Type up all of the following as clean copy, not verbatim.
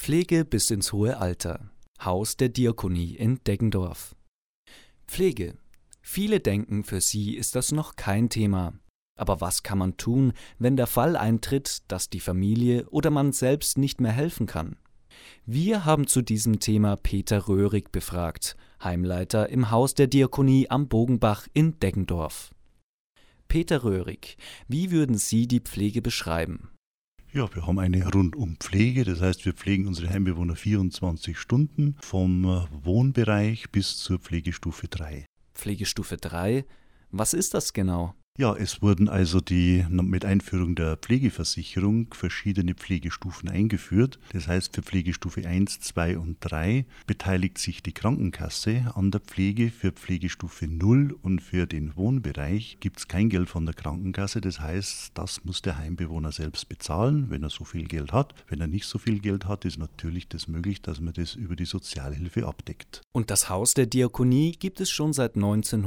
Pflege bis ins hohe Alter. Haus der Diakonie in Deggendorf. Pflege. Viele denken, für sie ist das noch kein Thema. Aber was kann man tun, wenn der Fall eintritt, dass die Familie oder man selbst nicht mehr helfen kann? Wir haben zu diesem Thema Peter Röhrig befragt, Heimleiter im Haus der Diakonie am Bogenbach in Deggendorf. Peter Röhrig, wie würden Sie die Pflege beschreiben? Ja, wir haben eine Rundum-Pflege, das heißt, wir pflegen unsere Heimbewohner 24 Stunden vom Wohnbereich bis zur Pflegestufe 3. Pflegestufe 3, was ist das genau? Ja, es wurden also mit Einführung der Pflegeversicherung verschiedene Pflegestufen eingeführt. Das heißt, für Pflegestufe 1, 2 und 3 beteiligt sich die Krankenkasse an der Pflege. Für Pflegestufe 0 und für den Wohnbereich gibt es kein Geld von der Krankenkasse. Das heißt, das muss der Heimbewohner selbst bezahlen, wenn er so viel Geld hat. Wenn er nicht so viel Geld hat, ist natürlich das möglich, dass man das über die Sozialhilfe abdeckt. Und das Haus der Diakonie gibt es schon seit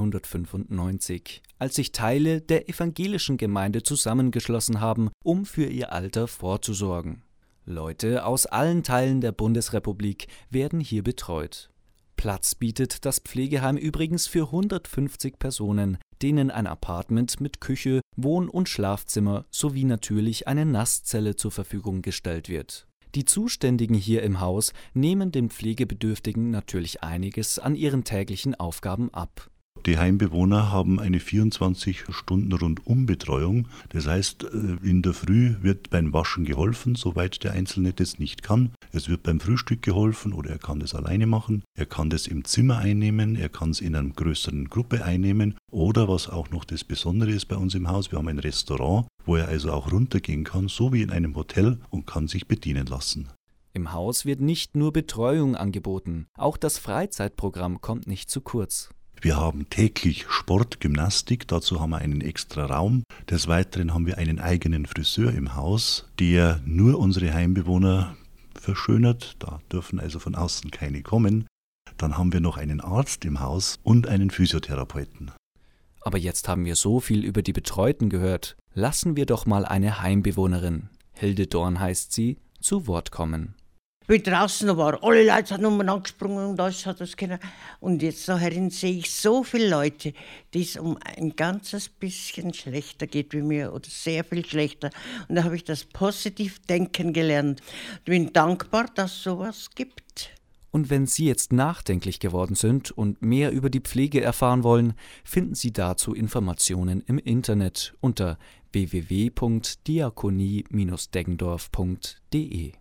1995, als sich Teile der evangelischen Gemeinde zusammengeschlossen haben, um für ihr Alter vorzusorgen. Leute aus allen Teilen der Bundesrepublik werden hier betreut. Platz bietet das Pflegeheim übrigens für 150 Personen, denen ein Apartment mit Küche, Wohn- und Schlafzimmer sowie natürlich eine Nasszelle zur Verfügung gestellt wird. Die Zuständigen hier im Haus nehmen den Pflegebedürftigen natürlich einiges an ihren täglichen Aufgaben ab. Die Heimbewohner haben eine 24-Stunden-Rundum-Betreuung. Das heißt, in der Früh wird beim Waschen geholfen, soweit der Einzelne das nicht kann. Es wird beim Frühstück geholfen oder er kann das alleine machen. Er kann das im Zimmer einnehmen, er kann es in einer größeren Gruppe einnehmen. Oder was auch noch das Besondere ist bei uns im Haus, wir haben ein Restaurant, wo er also auch runtergehen kann, so wie in einem Hotel, und kann sich bedienen lassen. Im Haus wird nicht nur Betreuung angeboten, auch das Freizeitprogramm kommt nicht zu kurz. Wir haben täglich Sport, Gymnastik, dazu haben wir einen extra Raum. Des Weiteren haben wir einen eigenen Friseur im Haus, der nur unsere Heimbewohner verschönert. Da dürfen also von außen keine kommen. Dann haben wir noch einen Arzt im Haus und einen Physiotherapeuten. Aber jetzt haben wir so viel über die Betreuten gehört. Lassen wir doch mal eine Heimbewohnerin, Hilde Dorn heißt sie, zu Wort kommen. Wie draußen da war, alle Leute sind umeinander gesprungen und alles hat das können. Und jetzt da herin sehe ich so viele Leute, die es um ein ganzes bisschen schlechter geht wie mir oder sehr viel schlechter. Und da habe ich das Positivdenken gelernt. Ich bin dankbar, dass es sowas gibt. Und wenn Sie jetzt nachdenklich geworden sind und mehr über die Pflege erfahren wollen, finden Sie dazu Informationen im Internet unter www.diakonie-deggendorf.de.